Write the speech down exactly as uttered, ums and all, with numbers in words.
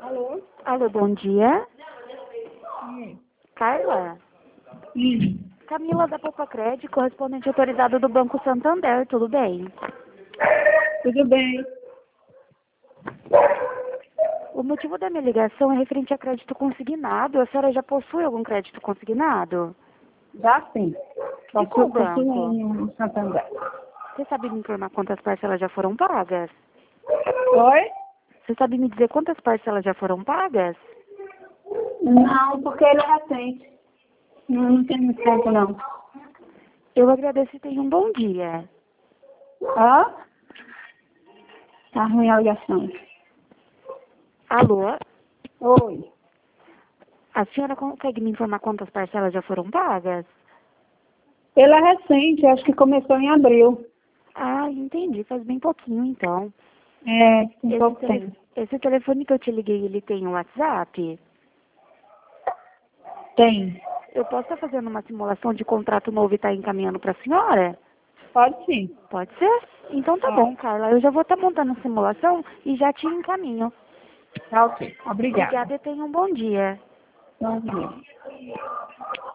Alô? Alô, bom dia. Sim. Carla? Sim. Camila da Poupa Crédito, correspondente autorizado do Banco Santander, tudo bem? Tudo bem. O motivo da minha ligação é referente a crédito consignado. A senhora já possui algum crédito consignado? Já sim. De qual Posso, posso banco? no Santander. Você sabe me informar quantas parcelas já foram pagas? Oi? Você sabe me dizer quantas parcelas já foram pagas? Não, porque ele é recente. Não, não tem muito tempo, não. Eu agradeço e tenha um bom dia. Hã? Tá ruim a ligação. Alô? Oi. A senhora consegue me informar quantas parcelas já foram pagas? Ele é recente, acho que começou em abril. Ah, entendi. Faz bem pouquinho, então. É, tem Esse, pouco tele... tempo. Esse telefone que eu te liguei, ele tem um WhatsApp? Tem. Eu posso estar fazendo uma simulação de contrato novo e estar encaminhando para a senhora? Pode sim. Pode ser? Então tá Pode. bom, Carla. Eu já vou estar montando a simulação e já te encaminho. Tá ok. Obrigada. Obrigada e tenha um bom dia. Bom dia.